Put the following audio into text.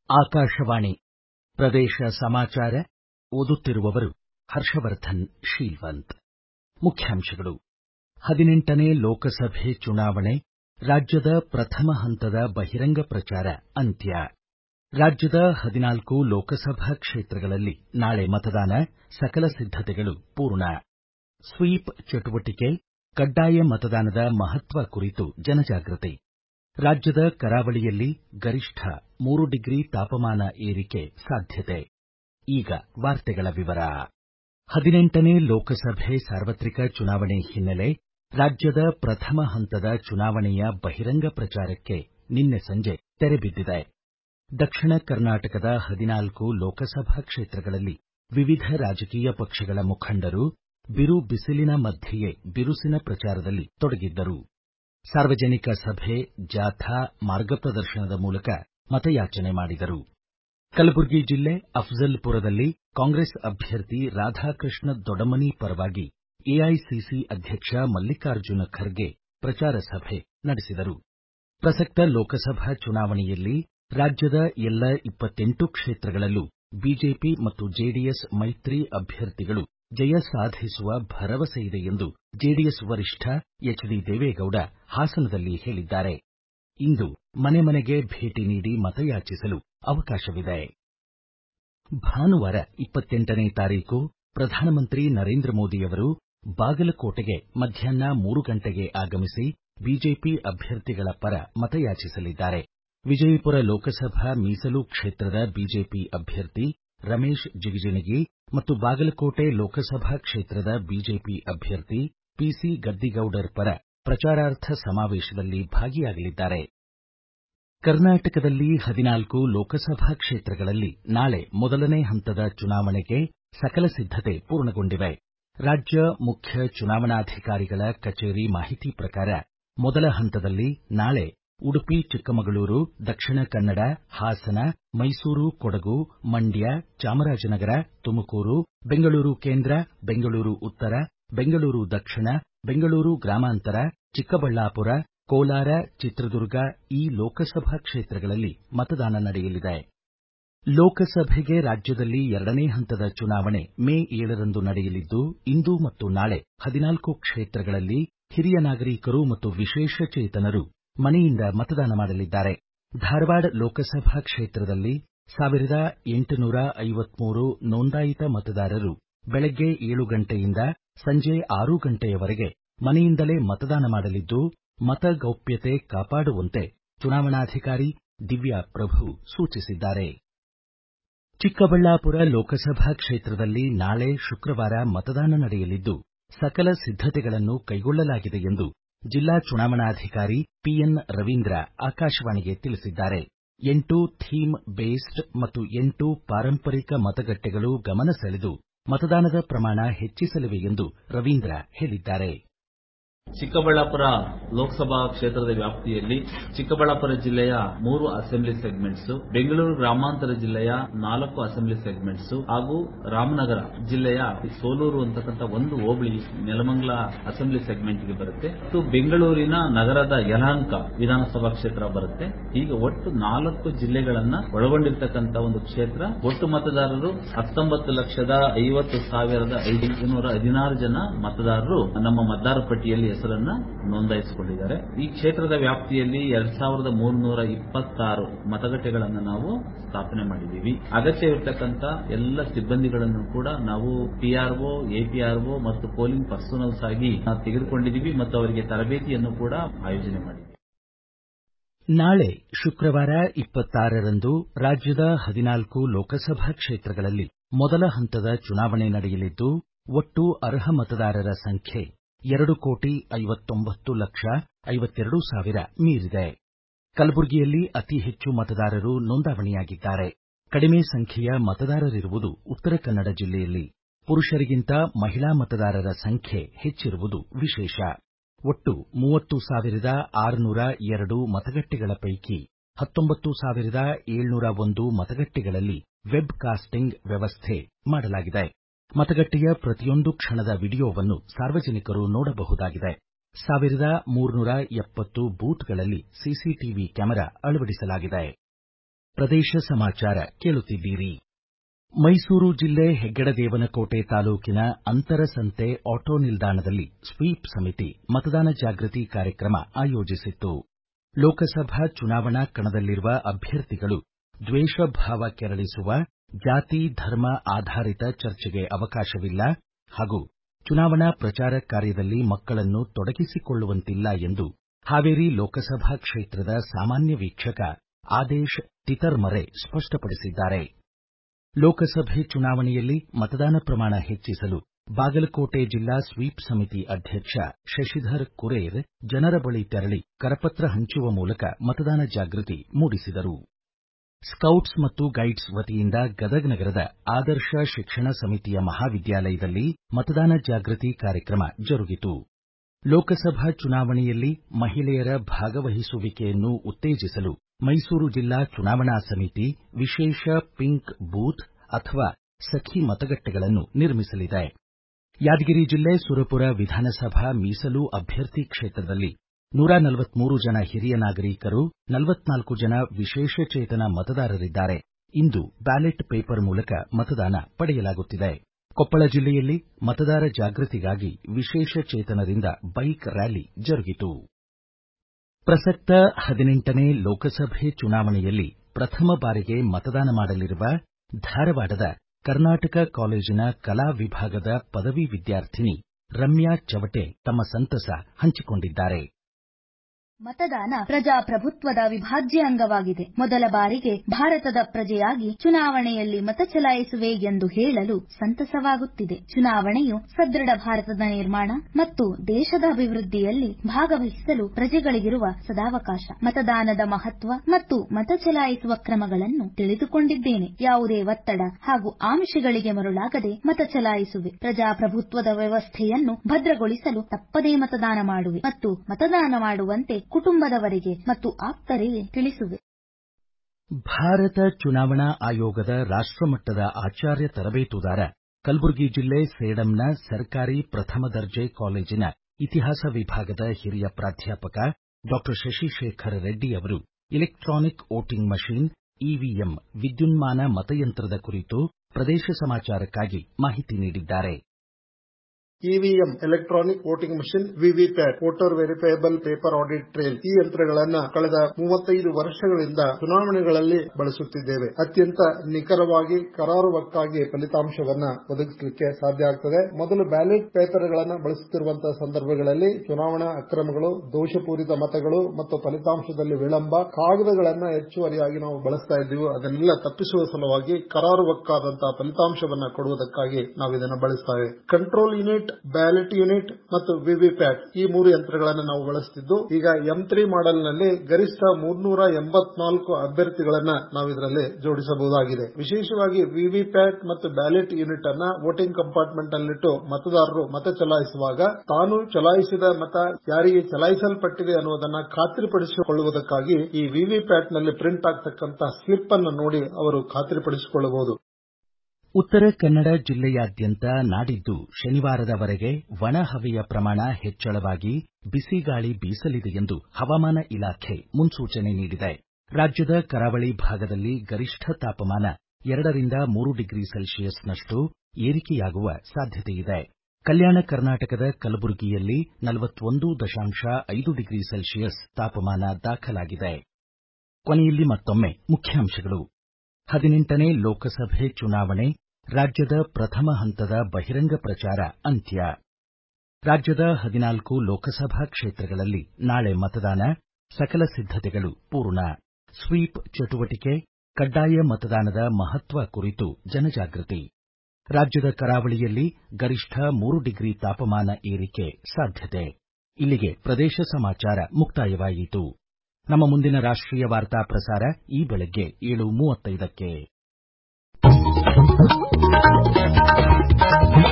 ಆಕಾಶವಾಣಿ ಪ್ರದೇಶ ಸಮಾಚಾರ ಓದುತ್ತಿರುವವರು ಹರ್ಷವರ್ಧನ್ ಶೀಲ್ವಂತ್. ಮುಖ್ಯಾಂಶಗಳು. 18ನೇ ಲೋಕಸಭೆ ಚುನಾವಣೆ, ರಾಜ್ಯದ ಪ್ರಥಮ ಹಂತದ ಬಹಿರಂಗ ಪ್ರಚಾರ ಅಂತ್ಯ. ರಾಜ್ಯದ 14 ಲೋಕಸಭಾ ಕ್ಷೇತ್ರಗಳಲ್ಲಿ ನಾಳೆ ಮತದಾನ, ಸಕಲ ಸಿದ್ಧತೆಗಳು ಪೂರ್ಣ. ಸ್ವೀಪ್ ಚಟುವಟಿಕೆ, ಕಡ್ಡಾಯ ಮತದಾನದ ಮಹತ್ವ ಕುರಿತು ಜನಜಾಗೃತಿ. ರಾಜ್ಯದ ಕರಾವಳಿಯಲ್ಲಿ ಗರಿಷ್ಠ 3 ಡಿಗ್ರಿ ತಾಪಮಾನ ಏರಿಕೆ ಸಾಧ್ಯತೆ. ಈಗ ವಾರ್ತೆಗಳ ವಿವರ. 18ನೇ ಲೋಕಸಭೆ ಸಾರ್ವತ್ರಿಕ ಚುನಾವಣೆ ಹಿನ್ನೆಲೆ ರಾಜ್ಯದ ಪ್ರಥಮ ಹಂತದ ಚುನಾವಣೆಯ ಬಹಿರಂಗ ಪ್ರಚಾರಕ್ಕೆ ನಿನ್ನೆ ಸಂಜೆ ತೆರೆ ಬಿದ್ದಿದೆ. ದಕ್ಷಿಣ ಕರ್ನಾಟಕದ 14 ಲೋಕಸಭಾ ಕ್ಷೇತ್ರಗಳಲ್ಲಿ ವಿವಿಧ ರಾಜಕೀಯ ಪಕ್ಷಗಳ ಮುಖಂಡರು ಬಿರು ಬಿಸಿಲಿನ ಮಧ್ಯೆಯೇ ಬಿರುಸಿನ ಪ್ರಚಾರದಲ್ಲಿ ತೊಡಗಿದ್ದರು. ಸಾರ್ವಜನಿಕ ಸಭೆ, ಜಾಥಾ, ಮಾರ್ಗ ಪ್ರದರ್ಶನದ ಮೂಲಕ ಮತಯಾಚನೆ ಮಾಡಿದರು. ಕಲಬುರಗಿ ಜಿಲ್ಲೆ ಅಫಜಲ್ಪುರದಲ್ಲಿ ಕಾಂಗ್ರೆಸ್ ಅಭ್ಯರ್ಥಿ ರಾಧಾಕೃಷ್ಣ ದೊಡಮನಿ ಪರವಾಗಿ ಎಐಸಿಸಿ ಅಧ್ಯಕ್ಷ ಮಲ್ಲಿಕಾರ್ಜುನ ಖರ್ಗೆ ಪ್ರಚಾರ ಸಭೆ ನಡೆಸಿದರು. ಪ್ರಸಕ್ತ ಲೋಕಸಭಾ ಚುನಾವಣೆಯಲ್ಲಿ ರಾಜ್ಯದ ಎಲ್ಲ 28 ಕ್ಷೇತ್ರಗಳಲ್ಲೂ ಬಿಜೆಪಿ ಮತ್ತು ಜೆಡಿಎಸ್ ಮೈತ್ರಿ ಅಭ್ಯರ್ಥಿಗಳು ಜಯ ಸಾಧಿಸುವ ಭರವಸೆಯಿದೆ ಎಂದು ಜೆಡಿಎಸ್ ವರಿಷ್ಠ ಎಚ್.ಡಿ. ದೇವೇಗೌಡ ಹಾಸನದಲ್ಲಿ ಹೇಳಿದ್ದಾರೆ. ಇಂದು ಮನೆ ಮನೆಗೆ ಭೇಟಿ ನೀಡಿ ಮತಯಾಚಿಸಲು ಅವಕಾಶವಿದೆ. ಭಾನುವಾರ 28ನೇ ತಾರೀಕು ಪ್ರಧಾನಮಂತ್ರಿ ನರೇಂದ್ರ ಮೋದಿಯವರು ಬಾಗಲಕೋಟೆಗೆ ಮಧ್ಯಾಹ್ನ 3 ಗಂಟೆಗೆ ಆಗಮಿಸಿ ಬಿಜೆಪಿ ಅಭ್ಯರ್ಥಿಗಳ ಪರ ಮತಯಾಚಿಸಲಿದ್ದಾರೆ. ವಿಜಯಪುರ ಲೋಕಸಭಾ ಮೀಸಲು ಕ್ಷೇತ್ರದ ಬಿಜೆಪಿ ಅಭ್ಯರ್ಥಿ ರಮೇಶ್ ಜಿಗಜಿಣಗಿ ಮತ್ತು ಬಾಗಲಕೋಟೆ ಲೋಕಸಭಾ ಕ್ಷೇತ್ರದ ಬಿಜೆಪಿ ಅಭ್ಯರ್ಥಿ ಪಿಸಿ ಗದ್ದಿಗೌಡರ್ ಪರ ಪ್ರಚಾರಾರ್ಥ ಸಮಾವೇಶದಲ್ಲಿ ಭಾಗಿಯಾಗಲಿದ್ದಾರೆ. ಕರ್ನಾಟಕದಲ್ಲಿ 14 ಲೋಕಸಭಾ ಕ್ಷೇತ್ರಗಳಲ್ಲಿ ನಾಳೆ ಮೊದಲನೇ ಹಂತದ ಚುನಾವಣೆಗೆ ಸಕಲ ಸಿದ್ಧತೆ ಪೂರ್ಣಗೊಂಡಿವೆ. ರಾಜ್ಯ ಮುಖ್ಯ ಚುನಾವಣಾಧಿಕಾರಿಗಳ ಕಚೇರಿ ಮಾಹಿತಿ ಪ್ರಕಾರ ಮೊದಲ ಹಂತದಲ್ಲಿ ನಾಳೆ ಉಡುಪಿ, ಚಿಕ್ಕಮಗಳೂರು, ದಕ್ಷಿಣ ಕನ್ನಡ, ಹಾಸನ, ಮೈಸೂರು, ಕೊಡಗು, ಮಂಡ್ಯ, ಚಾಮರಾಜನಗರ, ತುಮಕೂರು, ಬೆಂಗಳೂರು ಕೇಂದ್ರ, ಬೆಂಗಳೂರು ಉತ್ತರ, ಬೆಂಗಳೂರು ದಕ್ಷಿಣ, ಬೆಂಗಳೂರು ಗ್ರಾಮಾಂತರ, ಚಿಕ್ಕಬಳ್ಳಾಪುರ, ಕೋಲಾರ, ಚಿತ್ರದುರ್ಗ ಈ ಲೋಕಸಭಾ ಕ್ಷೇತ್ರಗಳಲ್ಲಿ ಮತದಾನ ನಡೆಯಲಿದೆ. ಲೋಕಸಭೆಗೆ ರಾಜ್ಯದಲ್ಲಿ 2ನೇ ಹಂತದ ಚುನಾವಣೆ ಮೇ 7ರಂದು ನಡೆಯಲಿದ್ದು, ಇಂದು ಮತ್ತು ನಾಳೆ 14 ಕ್ಷೇತ್ರಗಳಲ್ಲಿ ಹಿರಿಯ ನಾಗರಿಕರು ಮತ್ತು ವಿಶೇಷಚೇತನರು ಮನೆಯಿಂದ ಮತದಾನ ಮಾಡಲಿದ್ದಾರೆ. ಧಾರವಾಡ ಲೋಕಸಭಾ ಕ್ಷೇತ್ರದಲ್ಲಿ 1853 ನೋಂದಾಯಿತ ಮತದಾರರು ಬೆಳಗ್ಗೆ 7 ಗಂಟೆಯಿಂದ ಸಂಜೆ 6 ಗಂಟೆಯವರೆಗೆ ಮನೆಯಿಂದಲೇ ಮತದಾನ ಮಾಡಲಿದ್ದು, ಮತ ಗೌಪ್ಯತೆ ಕಾಪಾಡುವಂತೆ ಚುನಾವಣಾಧಿಕಾರಿ ದಿವ್ಯಾ ಪ್ರಭು ಸೂಚಿಸಿದ್ದಾರೆ. ಚಿಕ್ಕಬಳ್ಳಾಪುರ ಲೋಕಸಭಾ ಕ್ಷೇತ್ರದಲ್ಲಿ ನಾಳೆ ಶುಕ್ರವಾರ ಮತದಾನ ನಡೆಯಲಿದ್ದು, ಸಕಲ ಸಿದ್ಧತೆಗಳನ್ನು ಕೈಗೊಳ್ಳಲಾಗಿದೆ ಎಂದು ಜಿಲ್ಲಾ ಚುನಾವಣಾಧಿಕಾರಿ ಪಿಎನ್ ರವೀಂದ್ರ ಆಕಾಶವಾಣಿಗೆ ತಿಳಿಸಿದ್ದಾರೆ. 8 ಥೀಮ್ ಬೇಸ್ಡ್ ಮತ್ತು 8 ಪಾರಂಪರಿಕ ಮತಗಟ್ಟೆಗಳು ಗಮನ ಸೆಳೆದು ಮತದಾನದ ಪ್ರಮಾಣ ಹೆಚ್ಚಿಸಲಿವೆ ಎಂದು ರವೀಂದ್ರ ಹೇಳಿದ್ದಾರೆ. ಚಿಕ್ಕಬಳ್ಳಾಪುರ ಲೋಕಸಭಾ ಕ್ಷೇತ್ರದ ವ್ಯಾಪ್ತಿಯಲ್ಲಿ ಚಿಕ್ಕಬಳ್ಳಾಪುರ ಜಿಲ್ಲೆಯ 3 ಅಸೆಂಬ್ಲಿ ಸೆಗ್ಮೆಂಟ್ಸ್, ಬೆಂಗಳೂರು ಗ್ರಾಮಾಂತರ ಜಿಲ್ಲೆಯ 4 ಅಸೆಂಬ್ಲಿ ಸೆಗ್ಮೆಂಟ್ಸ್ ಹಾಗೂ ರಾಮನಗರ ಜಿಲ್ಲೆಯ ಸೋಲೂರು ಅಂತಕ್ಕಂಥ ಒಂದು ಹೋಬಳಿ ನೆಲಮಂಗಲ ಅಸೆಂಬ್ಲಿ ಸೆಗ್ಮೆಂಟ್ಗೆ ಬರುತ್ತೆ ಮತ್ತು ಬೆಂಗಳೂರಿನ ನಗರದ ಯಲಹಂಕ ವಿಧಾನಸಭಾ ಕ್ಷೇತ್ರ ಬರುತ್ತೆ. ಹೀಗೆ ಒಟ್ಟು 4 ಜಿಲ್ಲೆಗಳನ್ನ ಒಳಗೊಂಡಿರ್ತಕ್ಕಂಥ ಒಂದು ಕ್ಷೇತ್ರ. ಒಟ್ಟು ಮತದಾರರು 19,50,516 ಜನ ಮತದಾರರು ನಮ್ಮ ಮತದಾರ ಪಟ್ಟಿಯಲ್ಲಿ ಹೆಸರನ್ನ ನೋಂದಾಯಿಸಿಕೊಂಡಿದ್ದಾರೆ. ಈ ಕ್ಷೇತ್ರದ ವ್ಯಾಪ್ತಿಯಲ್ಲಿ 2326 ಮತಗಟ್ಟೆಗಳನ್ನು ನಾವು ಸ್ಥಾಪನೆ ಮಾಡಿದ್ದೀವಿ. ಅಗತ್ಯವಿರತಕ್ಕಂಥ ಎಲ್ಲ ಸಿಬ್ಬಂದಿಗಳನ್ನು ಕೂಡ ನಾವು ಪಿಆರ್ಒ, ಎಪಿಆರ್ಒ ಮತ್ತು ಪೋಲಿಂಗ್ ಪರ್ಸನಲ್ಸ್ ಆಗಿ ತೆಗೆದುಕೊಂಡಿದ್ದೀವಿ ಮತ್ತು ಅವರಿಗೆ ತರಬೇತಿಯನ್ನು ಕೂಡ ಆಯೋಜನೆ ಮಾಡಿದ್ದೀವಿ. ನಾಳೆ ಶುಕ್ರವಾರ 26ರಂದು ರಾಜ್ಯದ 14 ಲೋಕಸಭಾ ಕ್ಷೇತ್ರಗಳಲ್ಲಿ ಮೊದಲ ಹಂತದ ಚುನಾವಣೆ ನಡೆಯಲಿದ್ದು, ಒಟ್ಟು ಅರ್ಹ ಮತದಾರರ ಸಂಖ್ಯೆ 2,59,52,000 ಮೀರಿದೆ. ಕಲಬುರಗಿಯಲ್ಲಿ ಅತಿ ಹೆಚ್ಚು ಮತದಾರರು ನೋಂದಾವಣಿಯಾಗಿದ್ದಾರೆ. ಕಡಿಮೆ ಸಂಖ್ಯೆಯ ಮತದಾರರಿರುವುದು ಉತ್ತರ ಕನ್ನಡ ಜಿಲ್ಲೆಯಲ್ಲಿ. ಪುರುಷರಿಗಿಂತ ಮಹಿಳಾ ಮತದಾರರ ಸಂಖ್ಯೆ ಹೆಚ್ಚಿರುವುದು ವಿಶೇಷ. ಒಟ್ಟು 30,602 ಮತಗಟ್ಟೆಗಳ ಪೈಕಿ 19,701 ಮತಗಟ್ಟೆಗಳಲ್ಲಿ ವೆಬ್ ಕಾಸ್ಟಿಂಗ್ ವ್ಯವಸ್ಥೆ ಮಾಡಲಾಗಿದೆ. ಮತಗಟ್ಟೆಯ ಪ್ರತಿಯೊಂದು ಕ್ಷಣದ ವಿಡಿಯೋವನ್ನು ಸಾರ್ವಜನಿಕರು ನೋಡಬಹುದಾಗಿದೆ. 1370 ಬೂತ್ಗಳಲ್ಲಿ ಸಿಸಿಟಿವಿ ಕ್ಯಾಮೆರಾ ಅಳವಡಿಸಲಾಗಿದೆ. ಪ್ರದೇಶ ಸಮಾಚಾರ ಕೇಳುತ್ತಿದ್ದೀರಿ. ಮೈಸೂರು ಜಿಲ್ಲೆ ಹೆಗ್ಗಡದೇವನಕೋಟೆ ತಾಲೂಕಿನ ಅಂತರಸಂತೆ ಆಟೋ ನಿಲ್ದಾಣದಲ್ಲಿ ಸ್ವೀಪ್ ಸಮಿತಿ ಮತದಾನ ಜಾಗೃತಿ ಕಾರ್ಯಕ್ರಮ ಆಯೋಜಿಸಿತ್ತು. ಲೋಕಸಭಾ ಚುನಾವಣಾ ಕಣದಲ್ಲಿರುವ ಅಭ್ಯರ್ಥಿಗಳು ದ್ವೇಷ ಭಾವ ಕೆರಳಿಸುವ, ಜಾತಿ ಧರ್ಮ ಆಧಾರಿತ ಚರ್ಚೆಗೆ ಅವಕಾಶವಿಲ್ಲ ಹಾಗೂ ಚುನಾವಣಾ ಪ್ರಚಾರ ಕಾರ್ಯದಲ್ಲಿ ಮಕ್ಕಳನ್ನು ತೊಡಗಿಸಿಕೊಳ್ಳುವಂತಿಲ್ಲ ಎಂದು ಹಾವೇರಿ ಲೋಕಸಭಾ ಕ್ಷೇತ್ರದ ಸಾಮಾನ್ಯ ವೀಕ್ಷಕ ಆದೇಶ್ ತಿತರ್ಮರೆ ಸ್ಪಷ್ಟಪಡಿಸಿದ್ದಾರೆ. ಲೋಕಸಭೆ ಚುನಾವಣೆಯಲ್ಲಿ ಮತದಾನ ಪ್ರಮಾಣ ಹೆಚ್ಚಿಸಲು ಬಾಗಲಕೋಟೆ ಜಿಲ್ಲಾ ಸ್ವೀಪ್ ಸಮಿತಿ ಅಧ್ಯಕ್ಷ ಶಶಿಧರ್ ಕುರೇರ್ ಜನರ ಬಳಿ ತೆರಳಿ ಕರಪತ್ರ ಹಂಚುವ ಮೂಲಕ ಮತದಾನ ಜಾಗೃತಿ ಮೂಡಿಸಿದರು. ಸ್ಕೌಟ್ಸ್ ಮತ್ತು ಗೈಡ್ಸ್ ವತಿಯಿಂದ ಗದಗ ನಗರದ ಆದರ್ಶ ಶಿಕ್ಷಣ ಸಮಿತಿಯ ಮಹಾವಿದ್ಯಾಲಯದಲ್ಲಿ ಮತದಾನ ಜಾಗೃತಿ ಕಾರ್ಯಕ್ರಮ ಜರುಗಿತು. ಲೋಕಸಭಾ ಚುನಾವಣೆಯಲ್ಲಿ ಮಹಿಳೆಯರ ಭಾಗವಹಿಸುವಿಕೆಯನ್ನು ಉತ್ತೇಜಿಸಲು ಮೈಸೂರು ಜಿಲ್ಲಾ ಚುನಾವಣಾ ಸಮಿತಿ ವಿಶೇಷ ಪಿಂಕ್ ಬೂತ್ ಅಥವಾ ಸಖಿ ಮತಗಟ್ಟೆಗಳನ್ನು ನಿರ್ಮಿಸಲಿದೆ. ಯಾದಗಿರಿ ಜಿಲ್ಲೆ ಸುರಪುರ ವಿಧಾನಸಭಾ ಮೀಸಲು ಅಭ್ಯರ್ಥಿ ಕ್ಷೇತ್ರದಲ್ಲಿ 143 ಜನ ಹಿರಿಯ ನಾಗರಿಕರು, 44 ಜನ ವಿಶೇಷಚೇತನ ಮತದಾರರಿದ್ದಾರೆ. ಇಂದು ಬ್ಯಾಲೆಟ್ ಪೇಪರ್ ಮೂಲಕ ಮತದಾನ ಪಡೆಯಲಾಗುತ್ತಿದೆ. ಕೊಪ್ಪಳ ಜಿಲ್ಲೆಯಲ್ಲಿ ಮತದಾರ ಜಾಗೃತಿಗಾಗಿ ವಿಶೇಷಚೇತನರಿಂದ ಬೈಕ್ ರ್ಯಾಲಿ ಜರುಗಿತು. ಪ್ರಸಕ್ತ 18ನೇ ಲೋಕಸಭೆ ಚುನಾವಣೆಯಲ್ಲಿ ಪ್ರಥಮ ಬಾರಿಗೆ ಮತದಾನ ಮಾಡಲಿರುವ ಧಾರವಾಡದ ಕರ್ನಾಟಕ ಕಾಲೇಜಿನ ಕಲಾ ವಿಭಾಗದ ಪದವಿ ವಿದ್ಯಾರ್ಥಿನಿ ರಮ್ಯಾ ಚವಟೆ ತಮ್ಮ ಸಂತಸ ಹಂಚಿಕೊಂಡಿದ್ದಾರೆ. ಮತದಾನ ಪ್ರಜಾಪ್ರಭುತ್ವದ ವಿಭಾಜ್ಯ ಅಂಗವಾಗಿದೆ. ಮೊದಲ ಬಾರಿಗೆ ಭಾರತದ ಪ್ರಜೆಯಾಗಿ ಚುನಾವಣೆಯಲ್ಲಿ ಮತ ಚಲಾಯಿಸುವೆ ಎಂದು ಹೇಳಲು ಸಂತಸವಾಗುತ್ತಿದೆ. ಚುನಾವಣೆಯು ಸದೃಢ ಭಾರತದ ನಿರ್ಮಾಣ ಮತ್ತು ದೇಶದ ಅಭಿವೃದ್ಧಿಯಲ್ಲಿ ಭಾಗವಹಿಸಲು ಪ್ರಜೆಗಳಿಗಿರುವ ಸದಾವಕಾಶ. ಮತದಾನದ ಮಹತ್ವ ಮತ್ತು ಮತ ಚಲಾಯಿಸುವ ಕ್ರಮಗಳನ್ನು ತಿಳಿದುಕೊಂಡಿದ್ದೇನೆ. ಯಾವುದೇ ಒತ್ತಡ ಹಾಗೂ ಆಮಿಷಗಳಿಗೆ ಮರುಳಾಗದೆ ಮತ ಚಲಾಯಿಸುವೆ. ಪ್ರಜಾಪ್ರಭುತ್ವದ ವ್ಯವಸ್ಥೆಯನ್ನು ಭದ್ರಗೊಳಿಸಲು ತಪ್ಪದೇ ಮತದಾನ ಮಾಡುವೆ ಮತ್ತು ಮತದಾನ ಮಾಡುವಂತೆ ಕುಟುಂಬದವರಿಗೆ ಮತ್ತು ಆಪ್ತರಿಗೆ ತಿಳಿಸುವೆ. ಭಾರತ ಚುನಾವಣಾ ಆಯೋಗದ ರಾಷ್ಟ್ರಮಟ್ಟದ ಆಚಾರ್ಯ ತರಬೇತುದಾರ ಕಲಬುರಗಿ ಜಿಲ್ಲೆ ಸೇಡಂನ ಸರ್ಕಾರಿ ಪ್ರಥಮ ದರ್ಜೆ ಕಾಲೇಜಿನ ಇತಿಹಾಸ ವಿಭಾಗದ ಹಿರಿಯ ಪ್ರಾಧ್ಯಾಪಕ ಡಾ ಶಶಿಶೇಖರ್ ರೆಡ್ಡಿ ಅವರು ಇಲೆಕ್ಟ್ರಾನಿಕ್ ವೋಟಿಂಗ್ ಮಷೀನ್ ಇವಿಎಂ ವಿದ್ಯುನ್ಮಾನ ಮತಯಂತ್ರದ ಕುರಿತು ಪ್ರದೇಶ ಸಮಾಚಾರಕ್ಕಾಗಿ ಮಾಹಿತಿ ನೀಡಿದ್ದಾರೆ. EVM electronic voting machine, VVPAT voter verifiable paper audit trail ಈ ಯಂತ್ರಗಳನ್ನು ಕಳೆದ 35 ವರ್ಷಗಳಿಂದ ಚುನಾವಣೆಗಳಲ್ಲಿ ಬಳಸುತ್ತಿದ್ದೇವೆ. ಅತ್ಯಂತ ನಿಖರವಾಗಿ ಕರಾರುವಕ್ಕಾಗಿ ಫಲಿತಾಂಶವನ್ನು ಒದಗಿಸಲಿಕ್ಕೆ ಸಾಧ್ಯ ಆಗ್ತದೆ. ಮೊದಲು ಬ್ಯಾಲೆಟ್ ಪೇಪರ್ಗಳನ್ನು ಬಳಸುತ್ತಿರುವಂತಹ ಸಂದರ್ಭಗಳಲ್ಲಿ ಚುನಾವಣಾ ಅಕ್ರಮಗಳು, ದೋಷಪೂರಿತ ಮತಗಳು ಮತ್ತು ಫಲಿತಾಂಶದಲ್ಲಿ ವಿಳಂಬ, ಕಾಗದಗಳನ್ನು ಹೆಚ್ಚುವರಿಯಾಗಿ ನಾವು ಬಳಸ್ತಾ ಇದ್ದೀವಿ. ಅದನ್ನೆಲ್ಲ ತಪ್ಪಿಸುವ ಸಲುವಾಗಿ ಕರಾರುವಕ್ಕಾದಂತಹ ಫಲಿತಾಂಶವನ್ನು ಕೊಡುವುದಕ್ಕಾಗಿ ನಾವು ಇದನ್ನು ಬಳಸ್ತೇವೆ. ಕಂಟ್ರೋಲ್ ಯೂನಿಟ್, ಬ್ಯಾಲೆಟ್ ಯೂನಿಟ್ ಮತ್ತು ವಿವಿಪ್ಯಾಟ್ ಈ 3 ಯಂತ್ರಗಳನ್ನು ನಾವು ಬಳಸುತ್ತಿದ್ದು, ಈಗ M3 ಮಾಡೆಲ್ನಲ್ಲಿ ಗರಿಷ್ಠ 384 ಅಭ್ಯರ್ಥಿಗಳನ್ನ ನಾವು ಇದರಲ್ಲಿ ಜೋಡಿಸಬಹುದಾಗಿದೆ. ವಿಶೇಷವಾಗಿ ವಿವಿಪ್ಯಾಟ್ ಮತ್ತು ಬ್ಯಾಲೆಟ್ ಯೂನಿಟ್ ಅನ್ನ ವೋಟಿಂಗ್ ಕಂಪಾರ್ಟ್ಮೆಂಟ್ ನಲ್ಲಿಟ್ಟು ಮತದಾರರು ಮತ ಚಲಾಯಿಸುವಾಗ ತಾನು ಚಲಾಯಿಸಿದ ಮತ ಯಾರಿಗೆ ಚಲಾಯಿಸಲ್ಪಟ್ಟಿದೆ ಅನ್ನುವುದನ್ನು ಖಾತ್ರಿಪಡಿಸಿಕೊಳ್ಳುವುದಕ್ಕಾಗಿ ಈ ವಿವಿಪ್ಯಾಟ್ ನಲ್ಲಿ ಪ್ರಿಂಟ್ ಆಗ್ತಕ್ಕಂತಹ ಸ್ಲಿಪ್ ಅನ್ನು ನೋಡಿ ಅವರು ಖಾತ್ರಿಪಡಿಸಿಕೊಳ್ಳಬಹುದು. ಉತ್ತರ ಕನ್ನಡ ಜಿಲ್ಲೆಯಾದ್ಯಂತ ನಾಡಿದ್ದು ಶನಿವಾರದವರೆಗೆ ಒಣ ಹವೆಯ ಪ್ರಮಾಣ ಹೆಚ್ಚಳವಾಗಿ ಬಿಸಿಗಾಳಿ ಬೀಸಲಿದೆ ಎಂದು ಹವಾಮಾನ ಇಲಾಖೆ ಮುನ್ಸೂಚನೆ ನೀಡಿದೆ. ರಾಜ್ಯದ ಕರಾವಳಿ ಭಾಗದಲ್ಲಿ ಗರಿಷ್ಠ ತಾಪಮಾನ 2ರಿಂದ 3 ಡಿಗ್ರಿ ಸೆಲ್ಸಿಯಸ್ನಷ್ಟು ಏರಿಕೆಯಾಗುವ ಸಾಧ್ಯತೆಯಿದೆ. ಕಲ್ಯಾಣ ಕರ್ನಾಟಕದ ಕಲಬುರಗಿಯಲ್ಲಿ 41.5 ಡಿಗ್ರಿ ಸೆಲ್ಸಿಯಸ್ ತಾಪಮಾನ ದಾಖಲಾಗಿದೆ. ಕೊನೆಯಲ್ಲಿ ಮತ್ತೊಮ್ಮೆ ಮುಖ್ಯಾಂಶಗಳು. 18ನೇ ಲೋಕಸಭೆ ಚುನಾವಣೆ, ರಾಜ್ಯದ ಪ್ರಥಮ ಹಂತದ ಬಹಿರಂಗ ಪ್ರಚಾರ ಅಂತ್ಯ. ರಾಜ್ಯದ 14 ಲೋಕಸಭಾ ಕ್ಷೇತ್ರಗಳಲ್ಲಿ ನಾಳೆ ಮತದಾನ, ಸಕಲ ಸಿದ್ಧತೆಗಳು ಪೂರ್ಣ. ಸ್ವೀಪ್ ಚಟುವಟಿಕೆ, ಕಡ್ಡಾಯ ಮತದಾನದ ಮಹತ್ವ ಕುರಿತು ಜನಜಾಗೃತಿ. ರಾಜ್ಯದ ಕರಾವಳಿಯಲ್ಲಿ ಗರಿಷ್ಠ 3 ಡಿಗ್ರಿ ತಾಪಮಾನ ಏರಿಕೆ ಸಾಧ್ಯತೆ. ಇಲ್ಲಿಗೆ ಪ್ರದೇಶ ಸಮಾಚಾರ ಮುಕ್ತಾಯವಾಯಿತು. ನಮ್ಮ ಮುಂದಿನ ರಾಷ್ಟ್ರೀಯ ವಾರ್ತಾ ಪ್ರಸಾರ ಈ ಬೆಳಗ್ಗೆ 7:35ಕ್ಕೆ.